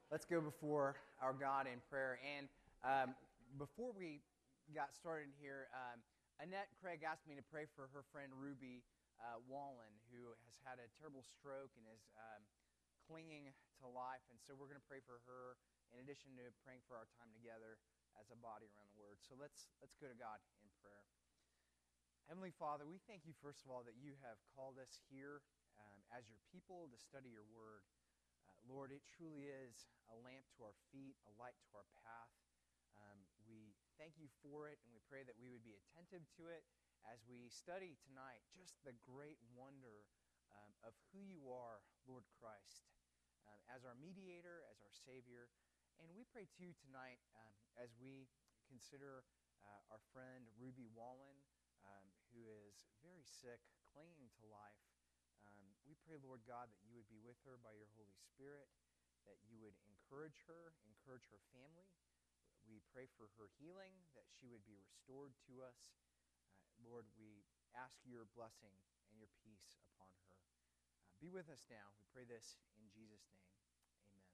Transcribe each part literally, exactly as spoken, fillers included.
Let's go before our God in prayer. And um, before we got started here, um, Annette Craig asked me to pray for her friend Ruby uh, Wallen, who has had a terrible stroke and is um, clinging to life. And so we're going to pray for her in addition to praying for our time together as a body around the Word. So let's let's go to God in prayer. Heavenly Father, we thank you, first of all, that you have called us here um, as your people to study your Word. Uh, Lord, it truly is a lamp to our feet, a light to our path. Um, we thank you for it, and we pray that we would be attentive to it as we study tonight just the great wonder um, of who you are, Lord Christ, um, as our mediator, as our Savior. And we pray, too, tonight um, as we consider uh, our friend Ruby Wallen, um, who is very sick, clinging to life. Um, we pray, Lord God, that you would be with her by your Holy Spirit, that you would encourage her, encourage her family. We pray for her healing, that she would be restored to us. Uh, Lord, we ask your blessing and your peace upon her. Uh, be with us now. We pray this in Jesus' name. Amen.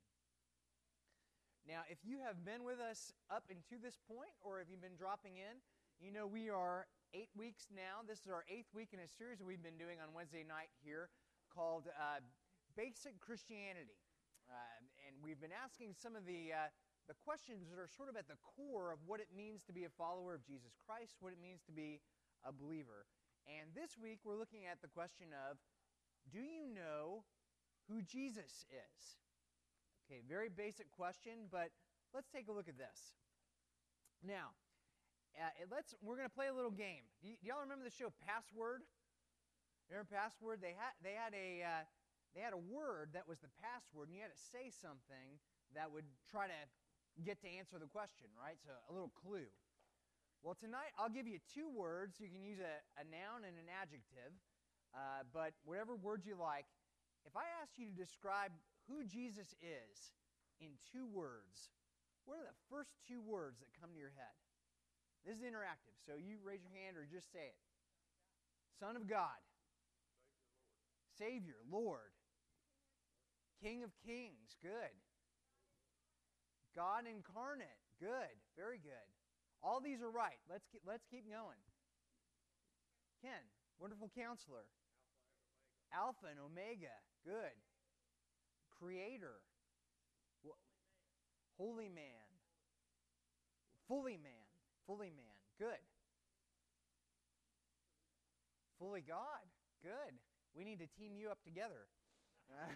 Now, if you have been with us up until this point, or if you've been dropping in, you know we are eight weeks now. This is our eighth week in a series we've been doing on Wednesday night here called uh, Basic Christianity. Uh, and we've been asking some of the, uh, the questions that are sort of at the core of what it means to be a follower of Jesus Christ, what it means to be a believer. And this week we're looking at the question of, do you know who Jesus is? Okay, very basic question, but let's take a look at this. Now, Uh, let's. We're going to play a little game. Do, y- do y'all remember the show Password? Remember Password? They had they had a uh, they had a word that was the password, and you had to say something that would try to get to answer the question, right? So a little clue. Well, tonight I'll give you two words. You can use a, a noun and an adjective, uh, but whatever words you like. If I ask you to describe who Jesus is in two words, what are the first two words that come to your head? This is interactive, so you raise your hand or just say it. Son of God. Savior, Lord. King of Kings, good. God incarnate, good, very good. All these are right. Let's keep, let's keep going. Ken, wonderful counselor. Alpha and Omega, good. Creator. Holy man. Fully man. Fully man. Good. Fully God. Good. We need to team you up together. Uh,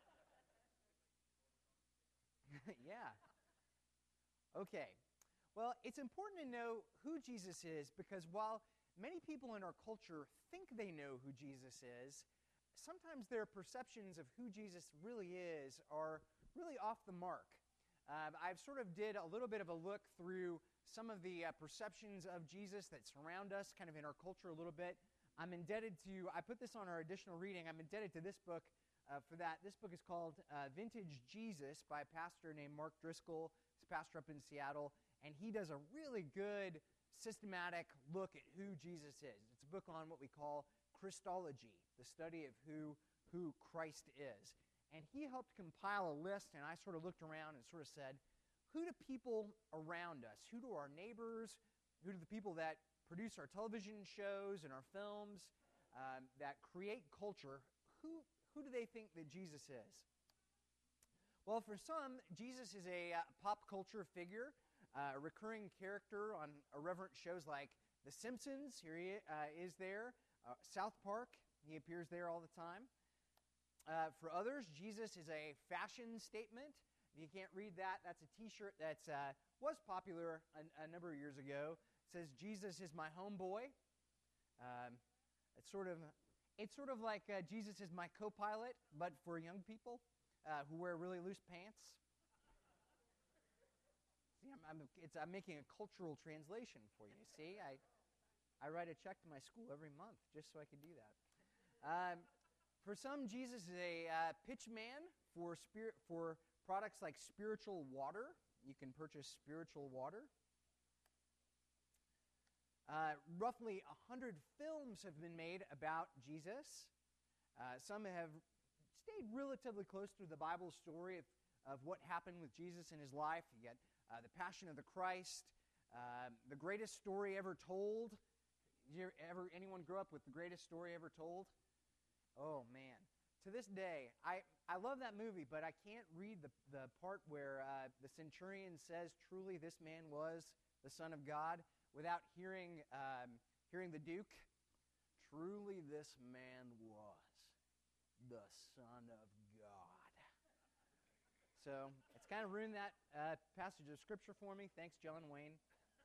yeah. Okay. Well, it's important to know who Jesus is because while many people in our culture think they know who Jesus is, sometimes their perceptions of who Jesus really is are really off the mark. Uh, I've sort of did a little bit of a look through some of the uh, perceptions of Jesus that surround us kind of in our culture a little bit. I'm indebted to, I put this on our additional reading, I'm indebted to this book uh, for that. This book is called uh, Vintage Jesus by a pastor named Mark Driscoll. He's a pastor up in Seattle, and he does a really good systematic look at who Jesus is. It's a book on what we call Christology, the study of who, who Christ is. And he helped compile a list, and I sort of looked around and sort of said, who do people around us, who do our neighbors, who do the people that produce our television shows and our films, um, that create culture, who, who do they think that Jesus is? Well, for some, Jesus is a uh, pop culture figure, uh, a recurring character on irreverent shows like The Simpsons, here he uh, is there, uh, South Park, he appears there all the time. Uh, for others, Jesus is a fashion statement. If you can't read that, that's a t-shirt that uh, was popular a, a number of years ago. It says, Jesus is my homeboy. Um, it's sort of it's sort of like uh, Jesus is my co-pilot, but for young people uh, who wear really loose pants. See, I'm, I'm, it's, I'm making a cultural translation for you. See, I, I write a check to my school every month just so I can do that. Um, for some, Jesus is a uh, pitch man for spirit for products like spiritual water. You can purchase spiritual water. Uh, roughly one hundred films have been made about Jesus. Uh, some have stayed relatively close to the Bible story of, of what happened with Jesus in his life. You got uh, the Passion of the Christ, uh, the greatest story ever told. Did you ever anyone grow up with the greatest story ever told? Oh man, to this day, I, I love that movie, but I can't read the, the part where uh, the centurion says, "Truly this man was the Son of God," without hearing um, hearing the Duke. "Truly this man was the Son of God." So it's kind of ruined that uh, passage of Scripture for me. Thanks, John Wayne.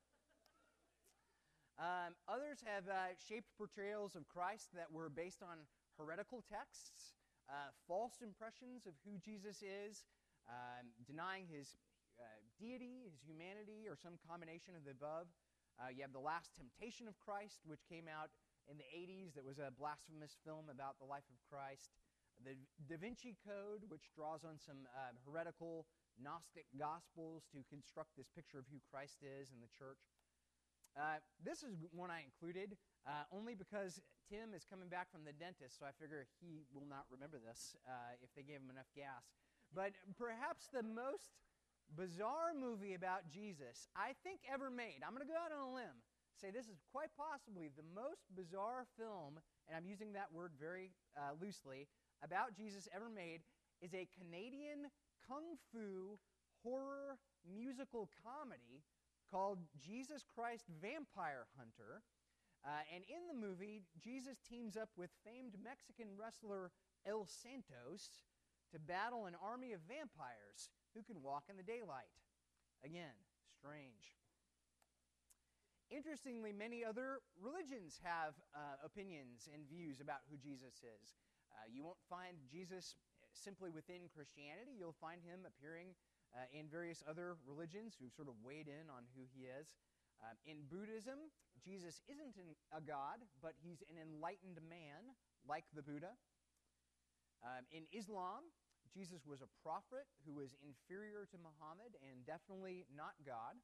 Um, others have uh, shaped portrayals of Christ that were based on heretical texts, uh, false impressions of who Jesus is, um, denying his uh, deity, his humanity, or some combination of the above. Uh, you have The Last Temptation of Christ, which came out in the eighties. That was a blasphemous film about the life of Christ. The Da Vinci Code, which draws on some uh, heretical Gnostic Gospels to construct this picture of who Christ is in the church. Uh, this is one I included uh, only because Tim is coming back from the dentist, so I figure he will not remember this uh, if they gave him enough gas. But perhaps the most bizarre movie about Jesus I think ever made, I'm going to go out on a limb, say this is quite possibly the most bizarre film, and I'm using that word very uh, loosely, about Jesus ever made, is a Canadian kung fu horror musical comedy called Jesus Christ Vampire Hunter. Uh, and in the movie, Jesus teams up with famed Mexican wrestler El Santos to battle an army of vampires who can walk in the daylight. Again, strange. Interestingly, many other religions have uh, opinions and views about who Jesus is. Uh, you won't find Jesus simply within Christianity. You'll find him appearing uh, in various other religions who've sort of weighed in on who he is. Um, in Buddhism, Jesus isn't an, a god, but he's an enlightened man, like the Buddha. Um, in Islam, Jesus was a prophet who was inferior to Muhammad and definitely not God.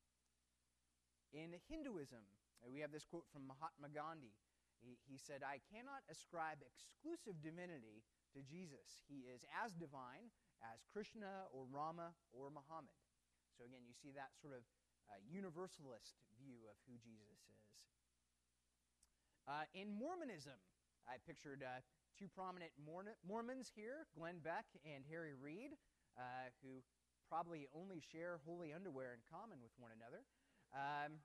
In Hinduism, we have this quote from Mahatma Gandhi. He, he said, "I cannot ascribe exclusive divinity to Jesus. He is as divine as Krishna or Rama or Muhammad." So again, you see that sort of uh, universalist view of who Jesus is. Uh, in Mormonism, I pictured uh, two prominent Mor- Mormons here, Glenn Beck and Harry Reid, uh, who probably only share holy underwear in common with one another. Um,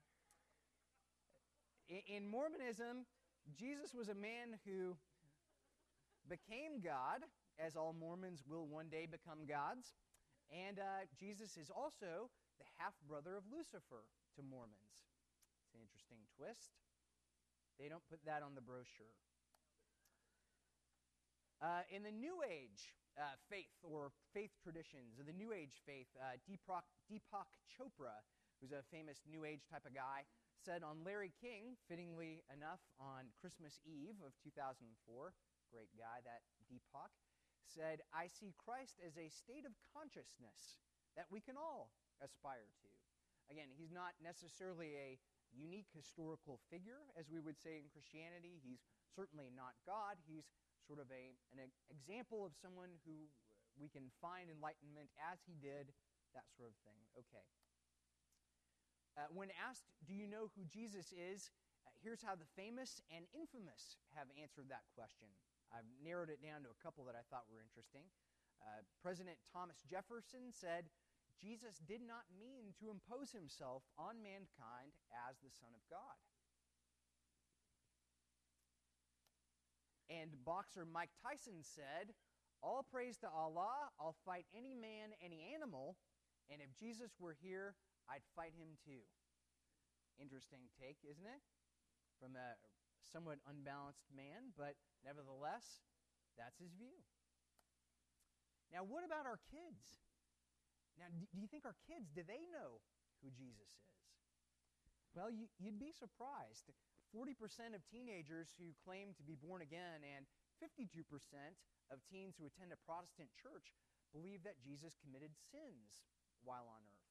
in, in Mormonism, Jesus was a man who became God, as all Mormons will one day become gods. And uh, Jesus is also the half-brother of Lucifer to Mormons. It's an interesting twist. They don't put that on the brochure. Uh, in the New Age uh, faith, or faith traditions, of the New Age faith, uh, Deepak, Deepak Chopra, who's a famous New Age type of guy, said on Larry King, fittingly enough, on Christmas Eve of two thousand four, great guy, that Deepak, said, "I see Christ as a state of consciousness that we can all aspire to." Again, he's not necessarily a unique historical figure, as we would say in Christianity. He's certainly not God. He's sort of a, an example of someone who we can find enlightenment as he did, that sort of thing. Okay. Uh, when asked, "Do you know who Jesus is?" Uh, here's how the famous and infamous have answered that question. I've narrowed it down to a couple that I thought were interesting. Uh, President Thomas Jefferson said, "Jesus did not mean to impose himself on mankind as the Son of God." And boxer Mike Tyson said, "All praise to Allah, I'll fight any man, any animal, and if Jesus were here, I'd fight him too." Interesting take, isn't it? From a somewhat unbalanced man, but nevertheless, that's his view. Now, what about our kids? Now, do you think our kids, do they know who Jesus is? Well, you, you'd be surprised. forty percent of teenagers who claim to be born again and fifty-two percent of teens who attend a Protestant church believe that Jesus committed sins while on earth.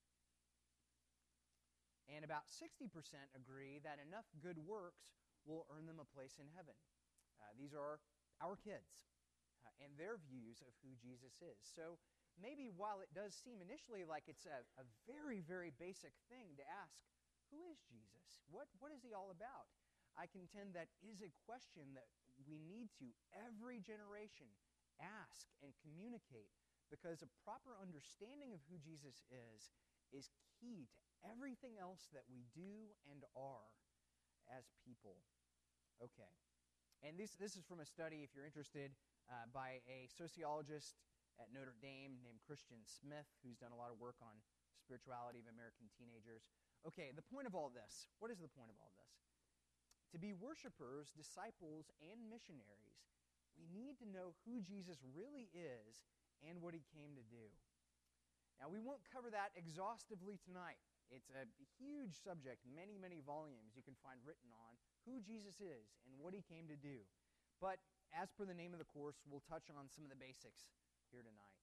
And about sixty percent agree that enough good works will earn them a place in heaven. Uh, these are our kids uh, and their views of who Jesus is. So maybe while it does seem initially like it's a, a very, very basic thing to ask, who is Jesus? What, what is he all about? I contend that is a question that we need to, every generation, ask and communicate, because a proper understanding of who Jesus is is key to everything else that we do and are as people. Okay. And this, this is from a study, if you're interested, uh, by a sociologist at Notre Dame named Christian Smith, who's done a lot of work on spirituality of American teenagers. Okay, the point of all this. What is the point of all this? To be worshipers, disciples, and missionaries, we need to know who Jesus really is and what he came to do. Now, we won't cover that exhaustively tonight. It's a huge subject, many, many volumes you can find written on who Jesus is and what he came to do. But as per the name of the course, we'll touch on some of the basics here tonight.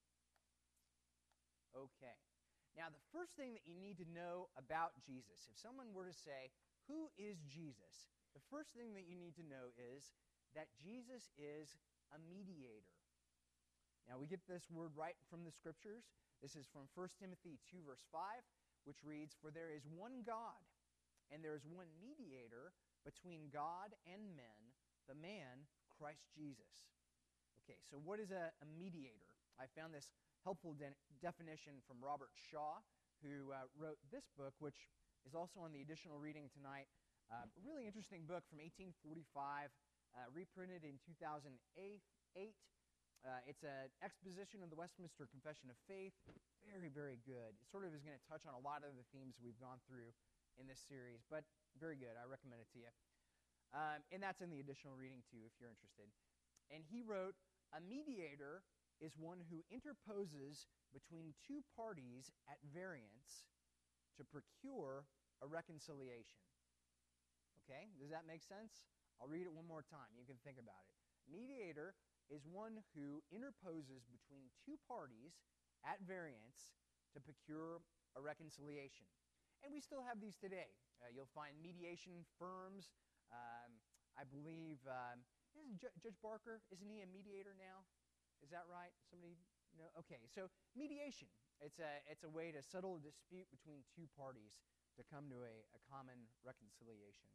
Okay. Now, the first thing that you need to know about Jesus, if someone were to say, who is Jesus? The first thing that you need to know is that Jesus is a mediator. Now, we get this word right from the Scriptures. This is from First Timothy two, verse five, which reads, "For there is one God, and there is one mediator between God and men, the man, Christ Jesus." Okay, so what is a, a mediator? I found this helpful de- definition from Robert Shaw, who uh, wrote this book, which is also on the additional reading tonight. Uh, a really interesting book from eighteen forty-five, uh, reprinted in two thousand eight. Uh, it's an exposition of the Westminster Confession of Faith. Very, very good. It sort of is going to touch on a lot of the themes we've gone through in this series, but very good. I recommend it to you. Um, and that's in the additional reading, too, if you're interested. And he wrote, "A mediator is one who interposes between two parties at variance to procure a reconciliation." Okay, does that make sense? I'll read it one more time. You can think about it. Mediator is one who interposes between two parties at variance to procure a reconciliation. And we still have these today. Uh, you'll find mediation firms. Um, I believe, um, isn't J- Judge Barker, isn't he a mediator now? Is that right? Somebody know? Okay, so mediation. It's a, it's a way to settle a dispute between two parties to come to a, a common reconciliation.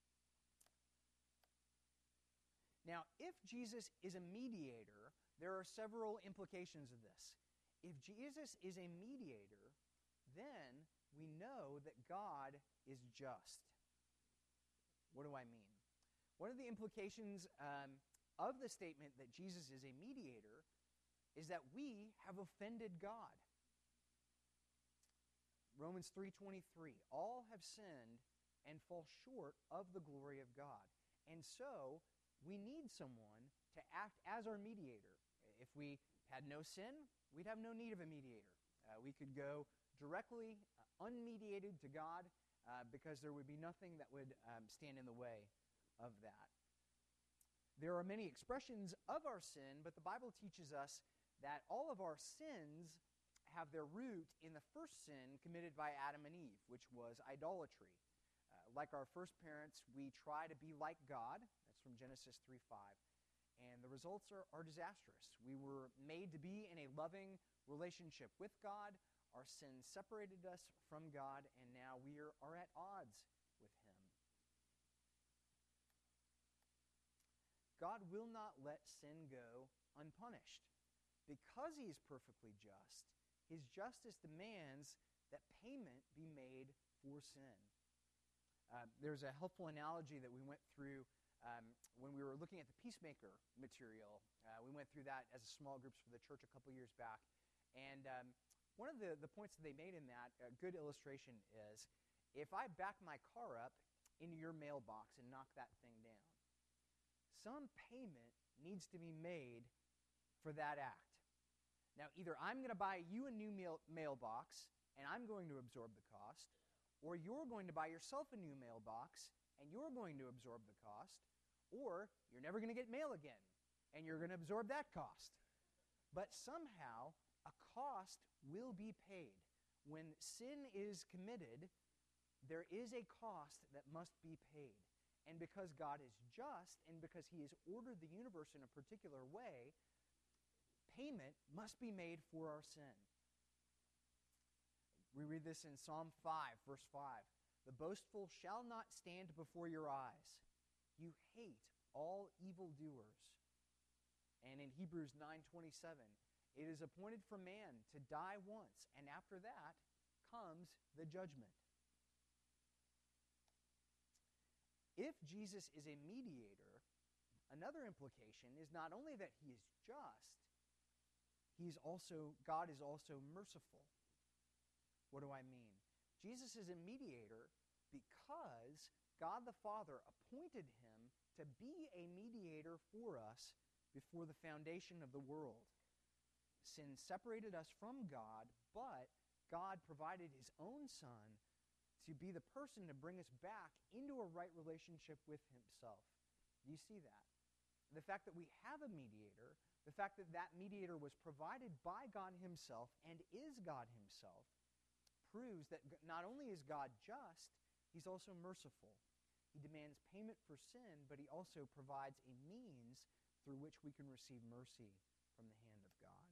Now, if Jesus is a mediator, there are several implications of this. If Jesus is a mediator, then we know that God is just. What do I mean? One of the implications um, of the statement that Jesus is a mediator is that we have offended God. Romans three twenty-three, all have sinned and fall short of the glory of God. And so, we need someone to act as our mediator. If we had no sin, we'd have no need of a mediator. Uh, we could go directly, uh, unmediated to God, uh, because there would be nothing that would um, stand in the way of that. There are many expressions of our sin, but the Bible teaches us that all of our sins have their root in the first sin committed by Adam and Eve, which was idolatry. Uh, like our first parents, we try to be like God. That's from Genesis three five. And the results are, are disastrous. We were made to be in a loving relationship with God. Our sin separated us from God, and now we are, are at odds with Him. God will not let sin go unpunished. Because He is perfectly just, His justice demands that payment be made for sin. Uh, there's a helpful analogy that we went through um, when we were looking at the Peacemaker material. Uh, we went through that as a small groups for the church a couple years back. And um, one of the, the points that they made in that, a good illustration is, if I back my car up into your mailbox and knock that thing down, some payment needs to be made for that act. Now, either I'm going to buy you a new mail, mailbox, and I'm going to absorb the cost, or you're going to buy yourself a new mailbox, and you're going to absorb the cost, or you're never going to get mail again, and you're going to absorb that cost. But somehow, a cost will be paid. When sin is committed, there is a cost that must be paid. And because God is just, and because He has ordered the universe in a particular way, payment must be made for our sin. We read this in Psalm five, verse five. The boastful shall not stand before your eyes. You hate all evildoers. And in Hebrews nine twenty-seven, it is appointed for man to die once, and after that comes the judgment. If Jesus is a mediator, another implication is not only that he is just, he's also, God is also merciful. What do I mean? Jesus is a mediator because God the Father appointed him to be a mediator for us before the foundation of the world. Sin separated us from God, but God provided his own Son to be the person to bring us back into a right relationship with himself. Do you see that? The fact that we have a mediator, the fact that that mediator was provided by God himself and is God himself, proves that not only is God just, he's also merciful. He demands payment for sin, but he also provides a means through which we can receive mercy from the hand of God.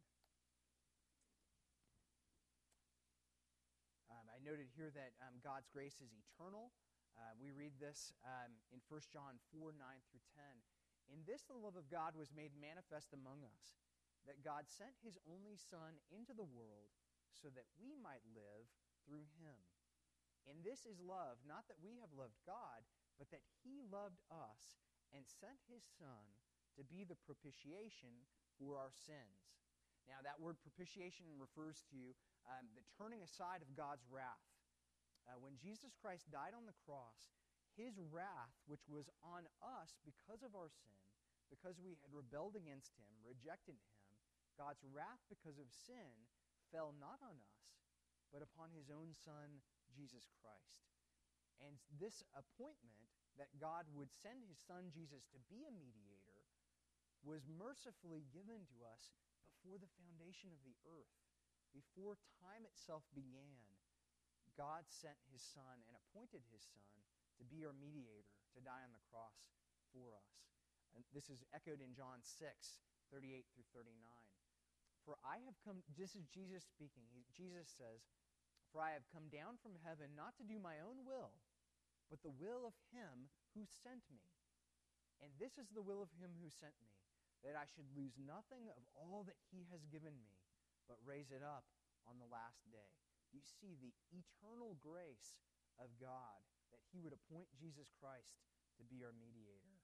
Um, I noted here that um, God's grace is eternal. Uh, we read this um, in First John four, nine through ten. In this the love of God was made manifest among us, that God sent his only Son into the world so that we might live through him. And this is love, not that we have loved God, but that he loved us and sent his Son to be the propitiation for our sins. Now, that word propitiation refers to um, the turning aside of God's wrath. Uh, when Jesus Christ died on the cross, his wrath, which was on us because of our sin, because we had rebelled against him, rejected him, God's wrath because of sin fell not on us, but upon his own Son, Jesus Christ. And this appointment that God would send his Son Jesus to be a mediator was mercifully given to us before the foundation of the earth. Before time itself began, God sent his Son and appointed his Son to be our mediator, to die on the cross for us. And this is echoed in John six, thirty-eight through thirty-nine. For I have come, this is Jesus speaking, he, Jesus says, for I have come down from heaven not to do my own will, but the will of him who sent me. And this is the will of him who sent me, that I should lose nothing of all that he has given me, but raise it up on the last day. You see the eternal grace of God, that he would appoint Jesus Christ to be our mediator.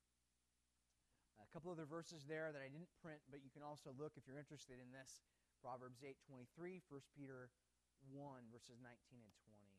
A couple other verses there that I didn't print, but you can also look if you're interested in this. Proverbs eight twenty-three, First Peter one, verses nineteen and twenty.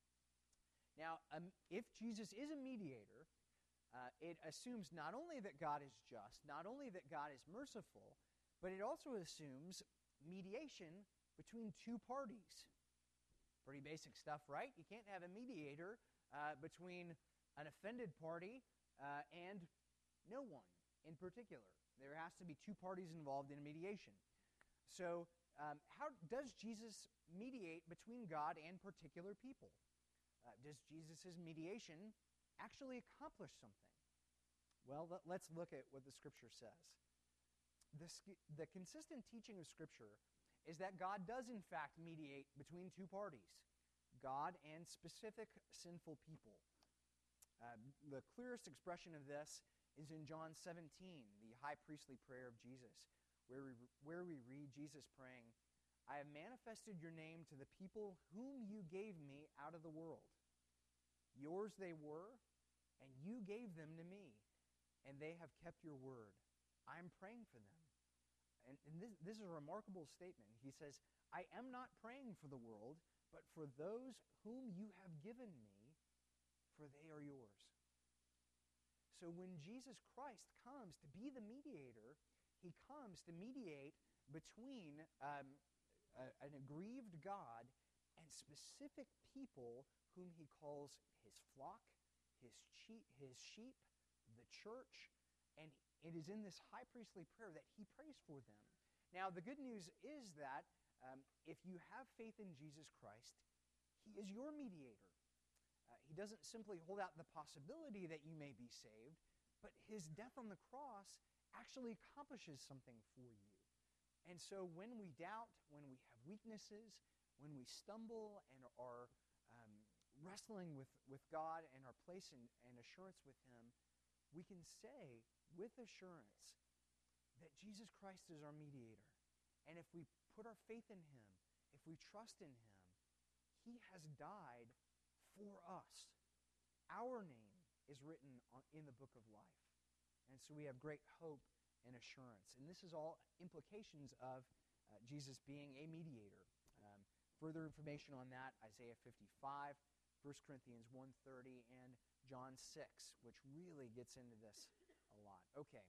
Now, um, if Jesus is a mediator, uh, it assumes not only that God is just, not only that God is merciful, but it also assumes mediation between two parties. Pretty basic stuff, right? You can't have a mediator uh, between an offended party uh, and no one in particular. There has to be two parties involved in mediation. So, um, how does Jesus mediate between God and particular people? Uh, does Jesus' mediation actually accomplish something? Well, let, let's look at what the Scripture says. The, the consistent teaching of Scripture is that God does in fact mediate between two parties, God and specific sinful people. Uh, the clearest expression of this is in John seventeen, the high priestly prayer of Jesus, where we, where we read Jesus praying, I have manifested your name to the people whom you gave me out of the world. Yours they were, and you gave them to me, and they have kept your word. I am praying for them. And, and this, this is a remarkable statement. He says, I am not praying for the world, but for those whom you have given me, for they are yours. So when Jesus Christ comes to be the mediator, he comes to mediate between um, a, an aggrieved God and specific people whom he calls his flock, his sheep, his sheep, the church, and it is in this high priestly prayer that he prays for them. Now, the good news is that um, if you have faith in Jesus Christ, he is your mediator. Uh, he doesn't simply hold out the possibility that you may be saved, but his death on the cross actually accomplishes something for you. And so when we doubt, when we have weaknesses, when we stumble and are um, wrestling with, with God and our place in, and assurance with Him, we can say with assurance that Jesus Christ is our mediator. And if we put our faith in Him, if we trust in Him, He has died for us. Our name is written on, in the book of life. And so we have great hope and assurance. And this is all implications of uh, Jesus being a mediator. Um, further information on that, Isaiah fifty-five, First Corinthians one thirty, and John six, which really gets into this a lot. Okay.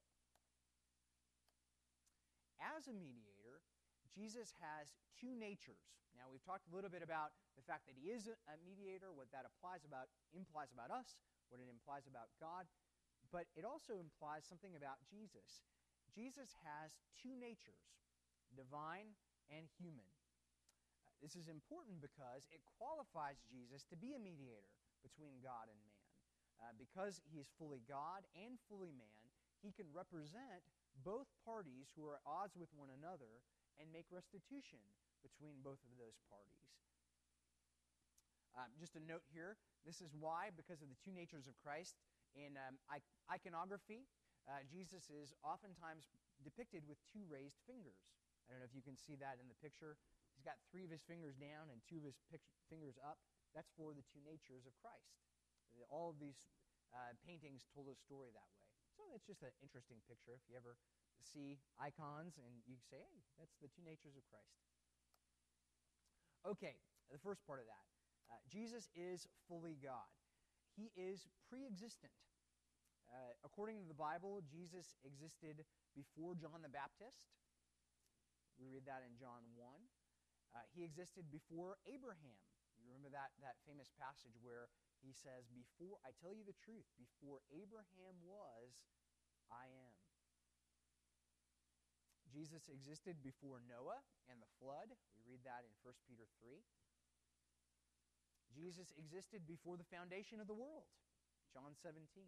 As a mediator, Jesus has two natures. Now, we've talked a little bit about the fact that He is a mediator, what that applies about, implies about us, what it implies about God, but it also implies something about Jesus. Jesus has two natures, divine and human. Uh, this is important because it qualifies Jesus to be a mediator between God and man. Uh, because He is fully God and fully man, He can represent both parties who are at odds with one another and make restitution between both of those parties. Um, just a note here, this is why, because of the two natures of Christ, in um, iconography, uh, Jesus is oftentimes depicted with two raised fingers. I don't know if you can see that in the picture. He's got three of His fingers down and two of His pic- fingers up. That's for the two natures of Christ. All of these uh, paintings told a story that way. So that's just an interesting picture. If you ever see icons and you say, hey, that's the two natures of Christ. Okay, the first part of that. Uh, Jesus is fully God. He is pre-existent. Uh, according to the Bible, Jesus existed before John the Baptist. We read that in John one. Uh, he existed before Abraham. You remember that, that famous passage where He says, "Before I tell you the truth, before Abraham was, I am." Jesus existed before Noah and the flood. We read that in First Peter three. Jesus existed before the foundation of the world. John seventeen.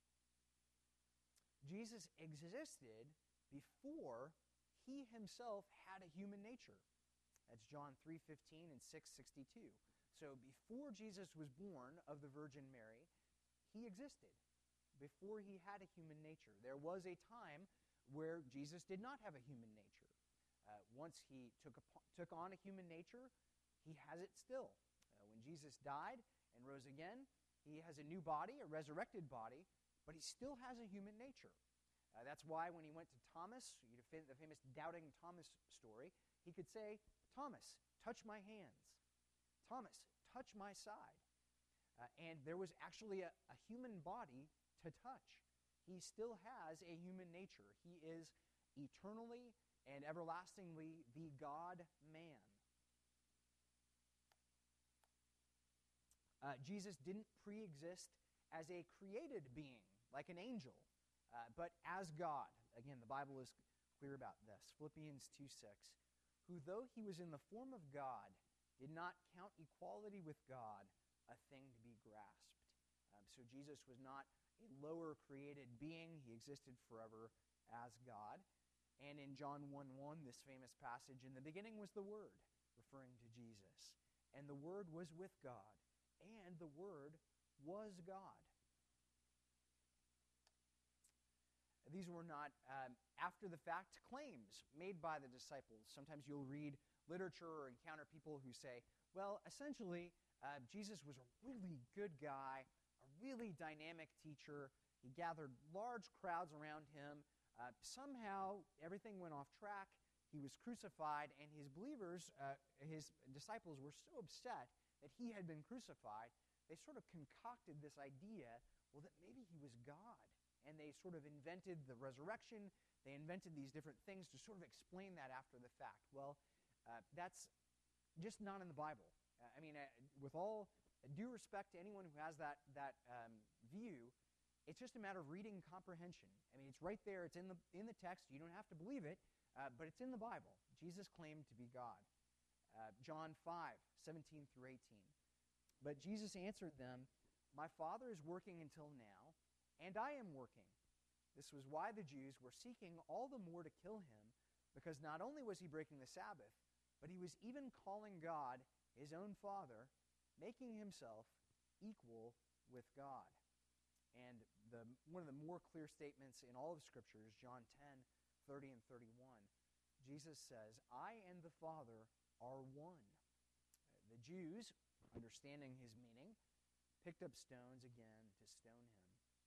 Jesus existed before He Himself had a human nature. That's John three fifteen and six sixty-two. So before Jesus was born of the Virgin Mary, He existed. Before He had a human nature. There was a time where Jesus did not have a human nature. Uh, once He took, a, took on a human nature, He has it still. Uh, when Jesus died and rose again, He has a new body, a resurrected body, but He still has a human nature. Uh, that's why when He went to Thomas, the famous doubting Thomas story, He could say, "Thomas, touch my hands. Thomas, touch my side." Uh, and there was actually a, a human body to touch. He still has a human nature. He is eternally and everlastingly the God-man. Uh, Jesus didn't pre-exist as a created being, like an angel, uh, but as God. Again, the Bible is clear about this. Philippians two six. Who, though He was in the form of God, did not count equality with God a thing to be grasped. Um, so Jesus was not a lower created being. He existed forever as God. And in John one one, this famous passage, "In the beginning was the Word," referring to Jesus. "And the Word was with God, and the Word was God." These were not um, after-the-fact claims made by the disciples. Sometimes you'll read literature or encounter people who say, well, essentially, uh, Jesus was a really good guy, a really dynamic teacher. He gathered large crowds around Him. Uh, somehow, everything went off track. He was crucified, and His believers, uh, His disciples, were so upset that He had been crucified, they sort of concocted this idea, well, that maybe He was God. And they sort of invented the resurrection. They invented these different things to sort of explain that after the fact. Well, uh, that's just not in the Bible. Uh, I mean, uh, with all due respect to anyone who has that, that um, view, it's just a matter of reading comprehension. I mean, it's right there. It's in the, in the text. You don't have to believe it, uh, but it's in the Bible. Jesus claimed to be God. Uh, John five seventeen through eighteen. But Jesus answered them, "My Father is working until now, and I am working." This was why the Jews were seeking all the more to kill Him, because not only was he breaking the Sabbath, but he was even calling God his own Father, making himself equal with God. And the, one of the more clear statements in all of Scripture is John ten, thirty and thirty-one. Jesus says, I and the Father are one. The Jews, understanding his meaning, picked up stones again to stone him.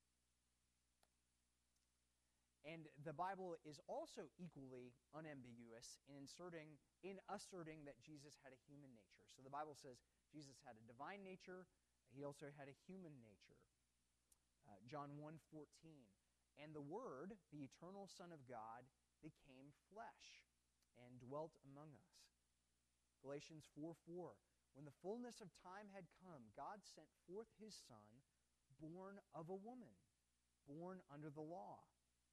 And the Bible is also equally unambiguous in inserting, in asserting that Jesus had a human nature. So the Bible says Jesus had a divine nature. He also had a human nature. Uh, John one fourteen. And the Word, the eternal Son of God, became flesh and dwelt among us. Galatians four four. When the fullness of time had come, God sent forth his Son, born of a woman, born under the law.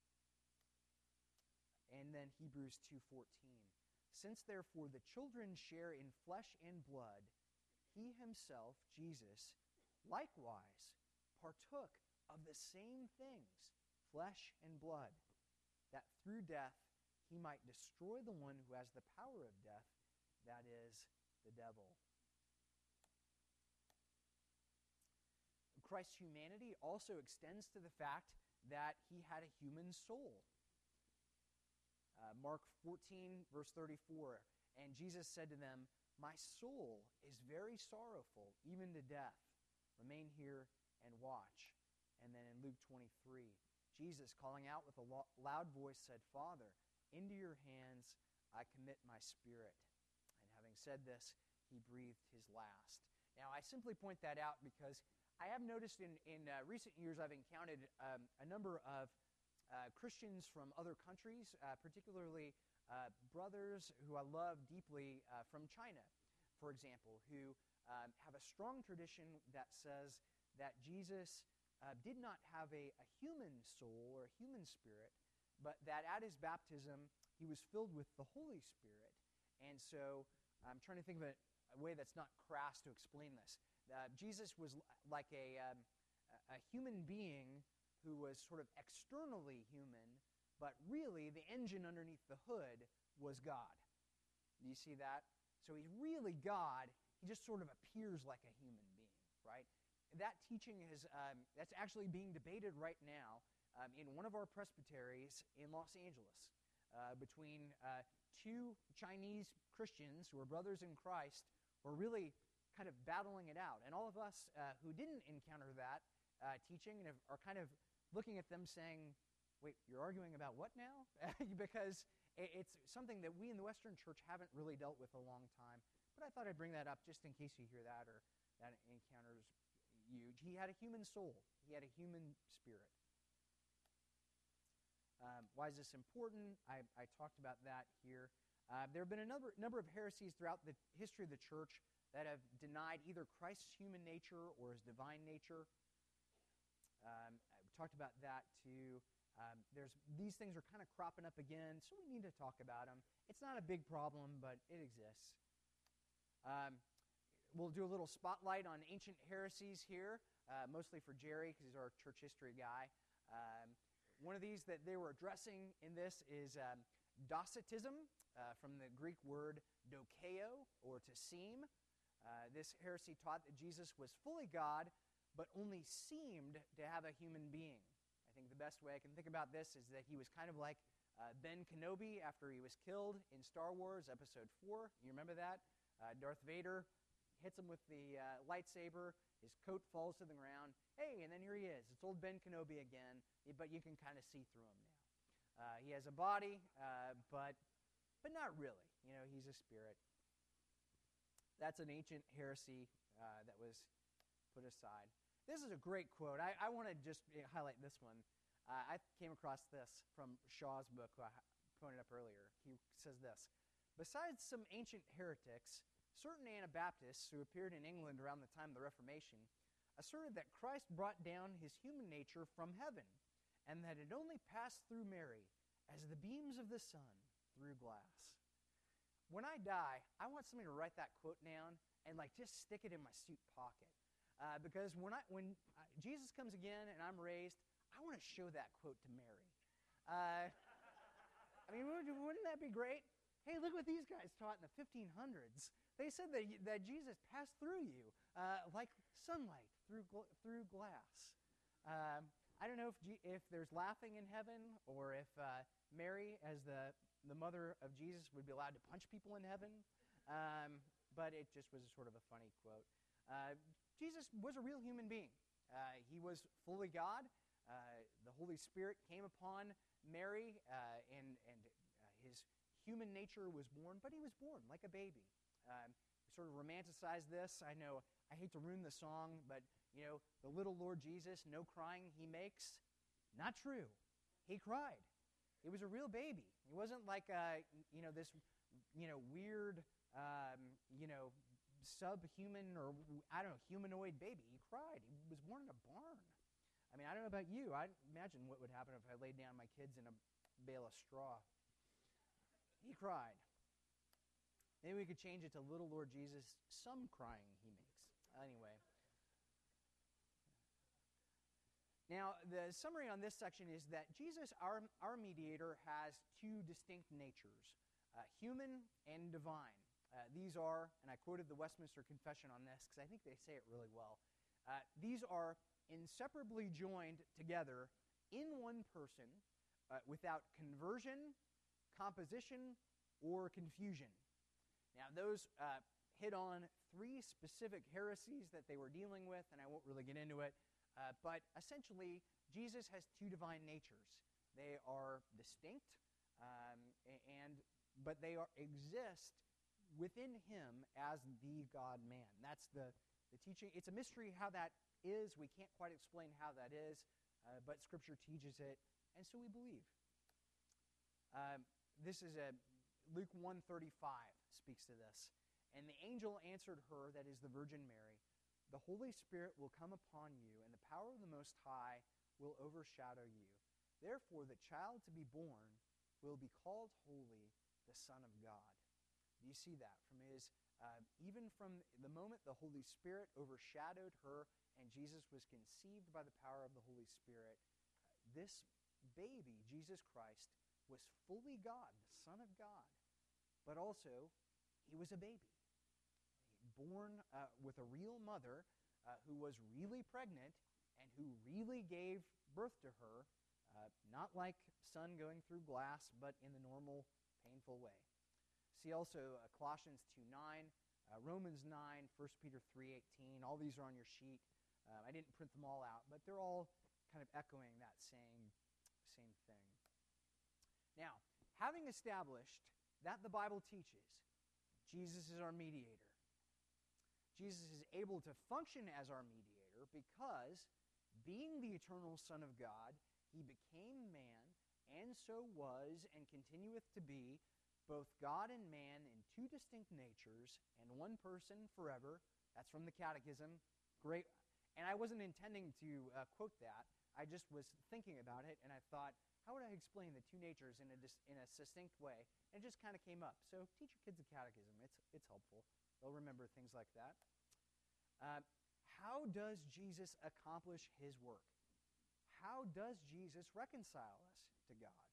And then Hebrews two fourteen. Since therefore the children share in flesh and blood, he himself, Jesus, likewise partook of the same things, flesh and blood, that through death he might destroy the one who has the power of death, that is, the devil. Christ's humanity also extends to the fact that he had a human soul. Uh, Mark fourteen, verse thirty-four, and Jesus said to them, my soul is very sorrowful, even to death. Remain here and watch. And then in Luke twenty-three, Jesus, calling out with a lo- loud voice, said, Father, into your hands I commit my spirit. And having said this, he breathed his last. Now, I simply point that out because I have noticed in, in uh, recent years I've encountered um, a number of uh, Christians from other countries, uh, particularly uh, brothers who I love deeply uh, from China, for example, who um, have a strong tradition that says that Jesus uh, did not have a, a human soul or a human spirit, but that at his baptism he was filled with the Holy Spirit. And so I'm trying to think of a, a way that's not crass to explain this. Uh, Jesus was l- like a, um, a human being who was sort of externally human, but really the engine underneath the hood was God. Do you see that? So he's really God. He just sort of appears like a human being, right? That teaching is um, that's actually being debated right now um, in one of our presbyteries in Los Angeles uh, between uh, two Chinese Christians who are brothers in Christ who are really kind of battling it out. And all of us uh, who didn't encounter that uh, teaching and have, are kind of looking at them saying, wait, you're arguing about what now? Because it's something that we in the Western Church haven't really dealt with a long time. But I thought I'd bring that up just in case you hear that or that encounters you. He had a human soul. He had a human spirit. Um, why is this important? I, I talked about that here. Uh, there have been a number, number of heresies throughout the history of the church that have denied either Christ's human nature or his divine nature. Um, I talked about that too. Um, there's these things are kind of cropping up again, so we need to talk about them. It's not a big problem, but it exists. Um, we'll do a little spotlight on ancient heresies here, uh, mostly for Jerry because he's our church history guy. Um, one of these that they were addressing in this is um, Docetism, uh, from the Greek word dokeo, or to seem. Uh, this heresy taught that Jesus was fully God, but only seemed to have a human being. I think the best way I can think about this is that he was kind of like uh, Ben Kenobi after he was killed in Star Wars Episode four. You remember that? Uh, Darth Vader hits him with the uh, lightsaber. His coat falls to the ground. Hey, and then here he is. It's old Ben Kenobi again, but you can kind of see through him now. Uh, he has a body, uh, but but not really. You know, he's a spirit. That's an ancient heresy uh, that was put aside. This is a great quote. I, I want to just highlight this one. Uh, I came across this from Shaw's book, who I pointed up earlier. He says this: besides some ancient heretics, certain Anabaptists who appeared in England around the time of the Reformation asserted that Christ brought down his human nature from heaven and that it only passed through Mary as the beams of the sun through glass. When I die, I want somebody to write that quote down and like just stick it in my suit pocket. Uh, because when I when uh, Jesus comes again and I'm raised, I want to show that quote to Mary. Uh, I mean, wouldn't that be great? Hey, look what these guys taught in the fifteen hundreds. They said that, that Jesus passed through you uh, like sunlight through gl- through glass. Um, I don't know if G- if there's laughing in heaven, or if uh, Mary, as the, the mother of Jesus, would be allowed to punch people in heaven. Um, but it just was sort of a funny quote. Uh, Jesus was a real human being. Uh, he was fully God. Uh, the Holy Spirit came upon Mary, uh, and, and uh, his human nature was born, but he was born like a baby. Um, we sort of romanticize this. I know I hate to ruin the song, but, you know, the little Lord Jesus, no crying he makes. Not true. He cried. He was a real baby. He wasn't like, a, you know, this, you know, weird, um, you know, subhuman or, I don't know, humanoid baby. He cried. He was born in a barn. I mean, I don't know about you. I imagine what would happen if I laid down my kids in a bale of straw. He cried. Maybe we could change it to little Lord Jesus, some crying he makes. Anyway. Now, the summary on this section is that Jesus, our, our mediator, has two distinct natures, uh, human and divine. Uh, these are, and I quoted the Westminster Confession on this because I think they say it really well, uh, these are inseparably joined together in one person uh, without conversion, composition, or confusion. Now, those uh, hit on three specific heresies that they were dealing with, and I won't really get into it, uh, but essentially, Jesus has two divine natures. They are distinct, um, and but they are, exist within him as the God-man. That's the, the teaching. It's a mystery how that is. We can't quite explain how that is, uh, but Scripture teaches it, and so we believe. Um, this is a Luke one thirty-five speaks to this. And the angel answered her, that is the Virgin Mary, the Holy Spirit will come upon you, and the power of the Most High will overshadow you. Therefore, the child to be born will be called holy, the Son of God. Do you see that? From his, uh, even from the moment the Holy Spirit overshadowed her, and Jesus was conceived by the power of the Holy Spirit, this baby, Jesus Christ, was fully God, the Son of God. But also, he was a baby, born uh, with a real mother uh, who was really pregnant and who really gave birth to her, uh, not like sun going through glass, but in the normal, painful way. See also uh, Colossians two nine, uh, Romans nine, First Peter three eighteen. All these are on your sheet. Uh, I didn't print them all out, but they're all kind of echoing that same, same thing. Now, having established that the Bible teaches Jesus is our mediator, Jesus is able to function as our mediator because, being the eternal Son of God, he became man, and so was and continueth to be both God and man in two distinct natures, and one person forever. That's from the Catechism. Great. And I wasn't intending to uh, quote that. I just was thinking about it, and I thought, how would I explain the two natures in a, dis- in a succinct way? And it just kind of came up. So teach your kids a catechism. It's, it's helpful. They'll remember things like that. Uh, how does Jesus accomplish his work? How does Jesus reconcile us to God?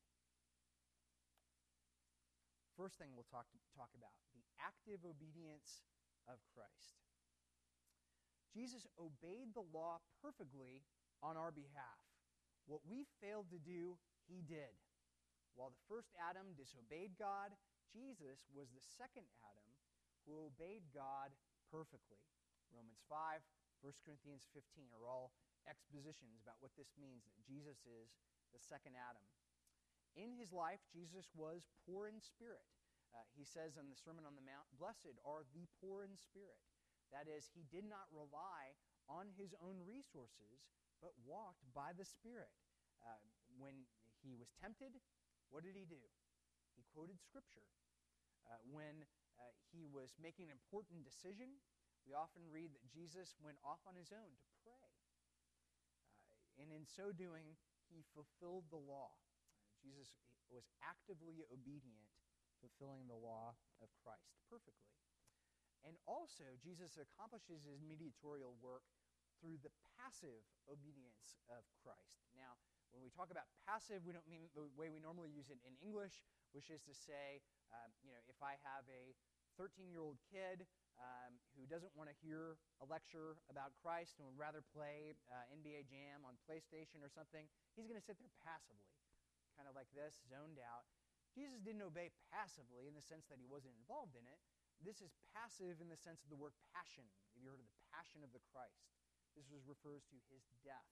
First thing we'll talk, talk about, the active obedience of Christ. Jesus obeyed the law perfectly on our behalf. What we failed to do, he did. While the first Adam disobeyed God, Jesus was the second Adam who obeyed God perfectly. Romans five, First Corinthians fifteen are all expositions about what this means, that Jesus is the second Adam. In his life, Jesus was poor in spirit. Uh, he says in the Sermon on the Mount, "Blessed are the poor in spirit." That is, he did not rely on his own resources, but walked by the Spirit. Uh, when he was tempted, what did he do? He quoted Scripture. Uh, when uh, he was making an important decision, we often read that Jesus went off on his own to pray. Uh, and in so doing, he fulfilled the law. Uh, Jesus was actively obedient, fulfilling the law of Christ perfectly. And also, Jesus accomplishes his mediatorial work through the passive obedience of Christ. Now, when we talk about passive, we don't mean the way we normally use it in English, which is to say, um, you know, if I have a thirteen-year-old kid um, who doesn't want to hear a lecture about Christ and would rather play uh, N B A Jam on PlayStation or something, he's going to sit there passively, kind of like this, zoned out. Jesus didn't obey passively in the sense that he wasn't involved in it. This is passive in the sense of the word passion. Have you heard of the passion of the Christ? This was, refers to his death.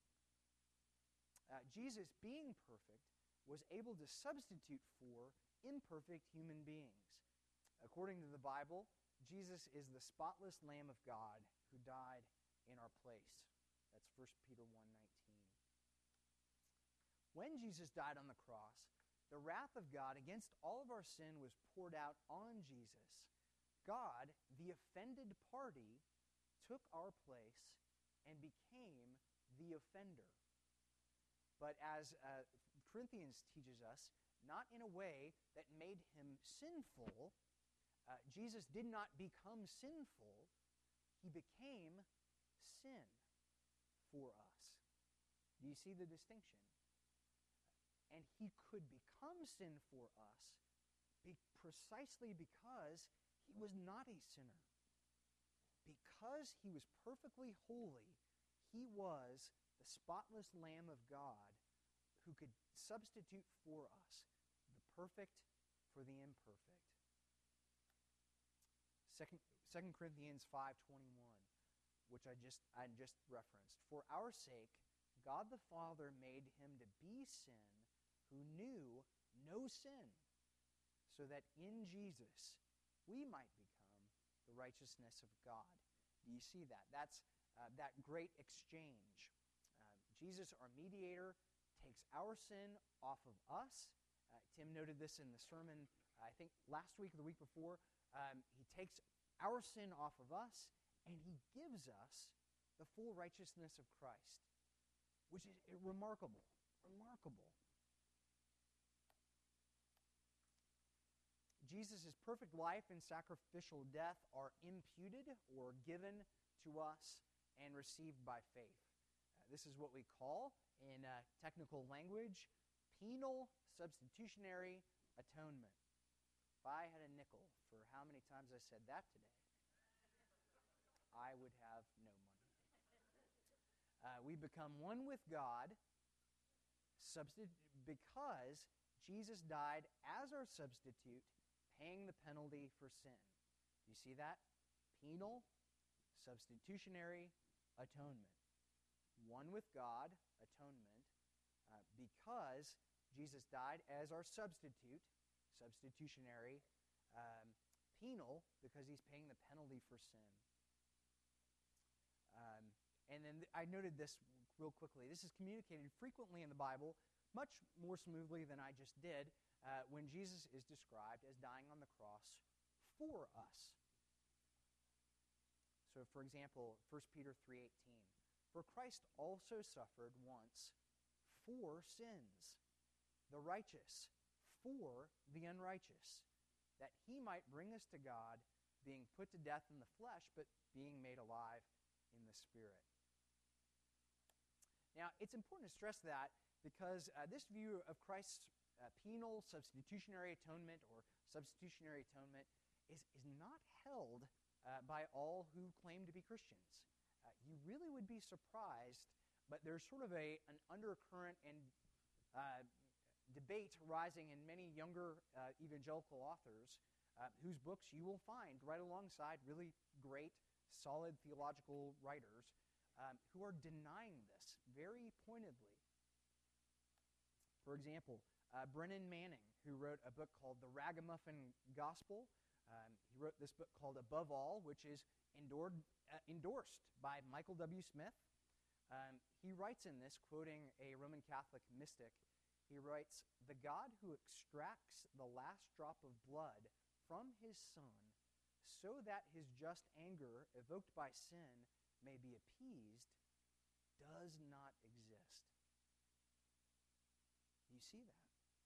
Uh, Jesus, being perfect, was able to substitute for imperfect human beings. According to the Bible, Jesus is the spotless Lamb of God who died in our place. That's First Peter one nineteen. When Jesus died on the cross, the wrath of God against all of our sin was poured out on Jesus. God, the offended party, took our place and became the offender. But as uh, Corinthians teaches us, not in a way that made him sinful. Uh, Jesus did not become sinful. He became sin for us. Do you see the distinction? And he could become sin for us be precisely because he was not a sinner. Because he was perfectly holy, he was the spotless Lamb of God who could substitute for us the perfect for the imperfect. Second Corinthians five twenty-one, which I just I just referenced. For our sake, God the Father made him to be sin who knew no sin, so that in Jesus we might become the righteousness of God. Do you see that? That's uh, that great exchange. Uh, Jesus, our mediator, takes our sin off of us. Uh, Tim noted this in the sermon, uh, I think last week or the week before. Um, he takes our sin off of us, and he gives us the full righteousness of Christ, which is remarkable, remarkable. Jesus' perfect life and sacrificial death are imputed or given to us and received by faith. Uh, this is what we call, in uh, technical language, penal substitutionary atonement. If I had a nickel for how many times I said that today, I would have no money. Uh, we become one with God substi- because Jesus died as our substitute, paying the penalty for sin. Do you see that? Penal, substitutionary, atonement. One with God, atonement, uh, because Jesus died as our substitute, substitutionary, um, penal, because he's paying the penalty for sin. Um, and then th- I noted this real quickly. This is communicated frequently in the Bible, much more smoothly than I just did, uh, when Jesus is described as dying on the cross for us. So, for example, First Peter three eighteen. For Christ also suffered once for sins, the righteous for the unrighteous, that he might bring us to God, being put to death in the flesh, but being made alive in the Spirit. Now, it's important to stress that because uh, this view of Christ's uh, penal substitutionary atonement or substitutionary atonement is, is not held uh, by all who claim to be Christians. Uh, you really would be surprised, but there's sort of a an undercurrent and uh, debate rising in many younger uh, evangelical authors uh, whose books you will find right alongside really great, solid theological writers um, who are denying this very pointedly. For example, uh, Brennan Manning, who wrote a book called The Ragamuffin Gospel. Um, he wrote this book called Above All, which is endorsed, uh, endorsed by Michael W. Smith. Um, he writes in this, quoting a Roman Catholic mystic, he writes, "The God who extracts the last drop of blood from his Son so that his just anger evoked by sin may be appeased does not exist." You see that?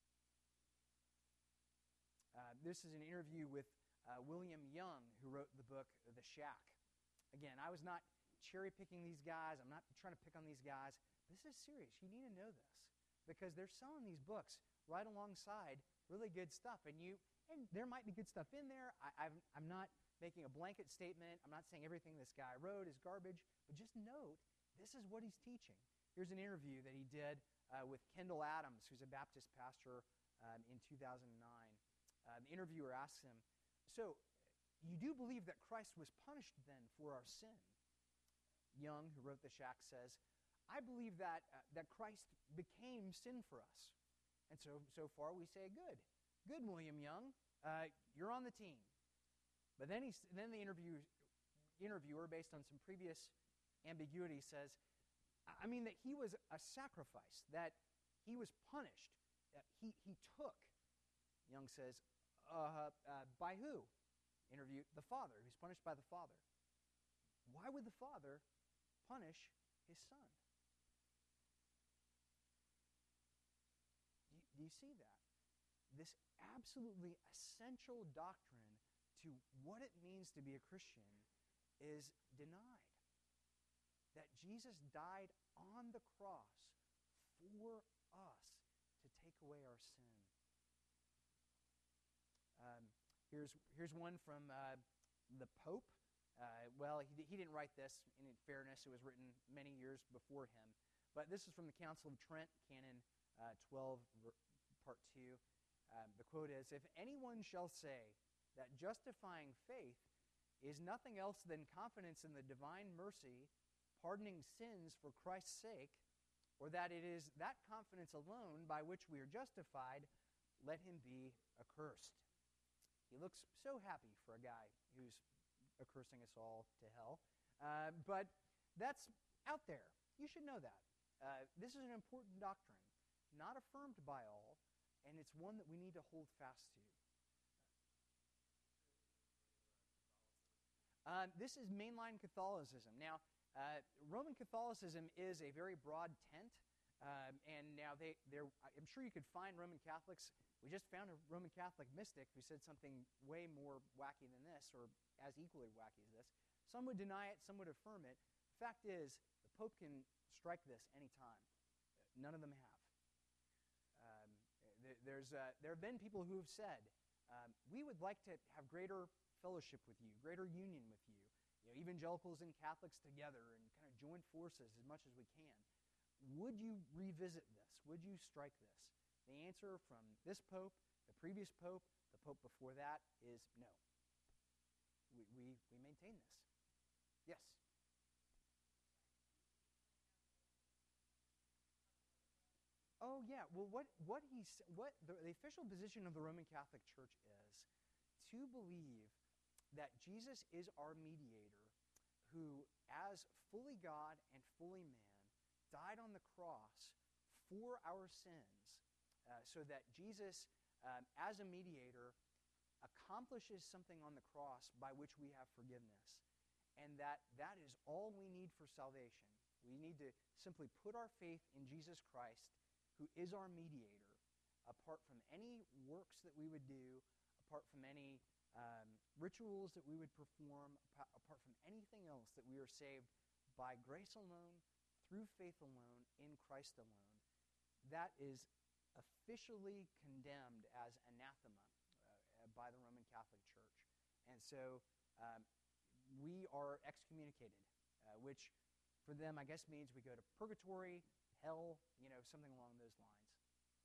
Uh, this is an interview with uh, William Young, who wrote the book The Shack. Again, I was not cherry-picking these guys. I'm not trying to pick on these guys. This is serious. You need to know this because they're selling these books right alongside really good stuff. And you, and there might be good stuff in there. I, I'm, I'm not making a blanket statement. I'm not saying everything this guy wrote is garbage, but just note this is what he's teaching. Here's an interview that he did uh, with Kendall Adams, who's a Baptist pastor um, in two thousand nine. Uh, the interviewer asks him, so you do believe that Christ was punished then for our sin? Young, who wrote The Shack, says, I believe that uh, that Christ became sin for us. And so so far we say, good. Good, William Young. Uh, you're on the team. But then he, then the interview, interviewer, based on some previous ambiguity, says, I mean that he was a sacrifice, that he was punished, that he, he took. Young says, uh, uh, by who? Interview, the Father. He was punished by the Father. Why would the Father punish his Son? Do you, do you see that? This absolutely essential doctrine to what it means to be a Christian is denied. That Jesus died on the cross for us to take away our sin. Um, here's, here's one from uh, the Pope. Uh, well, he, he didn't write this. In fairness, it was written many years before him. But this is from the Council of Trent, Canon uh, twelve, Part two. Um, the quote is, if anyone shall say that justifying faith is nothing else than confidence in the divine mercy, pardoning sins for Christ's sake, or that it is that confidence alone by which we are justified, let him be accursed. He looks so happy for a guy who's accursing us all to hell. Uh, but that's out there. You should know that. Uh, this is an important doctrine, not affirmed by all, and it's one that we need to hold fast to. Uh, this is mainline Catholicism. Now, uh, Roman Catholicism is a very broad tent, um, and now they, they're, I'm sure you could find Roman Catholics. We just found a Roman Catholic mystic who said something way more wacky than this, or as equally wacky as this. Some would deny it, some would affirm it. The fact is, the Pope can strike this anytime. None of them have. Um, there, there's, uh, there have been people who have said, um, we would like to have greater fellowship with you, greater union with you. You know, evangelicals and Catholics together and kind of join forces as much as we can. Would you revisit this? Would you strike this? The answer from this Pope, the previous Pope, the Pope before that is no. We, we, we maintain this. Yes? Oh, yeah. Well, what, what, he's, what the, the official position of the Roman Catholic Church is to believe that Jesus is our mediator who, as fully God and fully man, died on the cross for our sins, uh, so that Jesus, um, as a mediator, accomplishes something on the cross by which we have forgiveness, and that that is all we need for salvation. We need to simply put our faith in Jesus Christ, who is our mediator, apart from any works that we would do, apart from any um, rituals that we would perform, apart from anything else, that we are saved by grace alone, through faith alone, in Christ alone. That is officially condemned as anathema uh, by the Roman Catholic Church. And so um, we are excommunicated, uh, which for them, I guess, means we go to purgatory, hell, you know, something along those lines.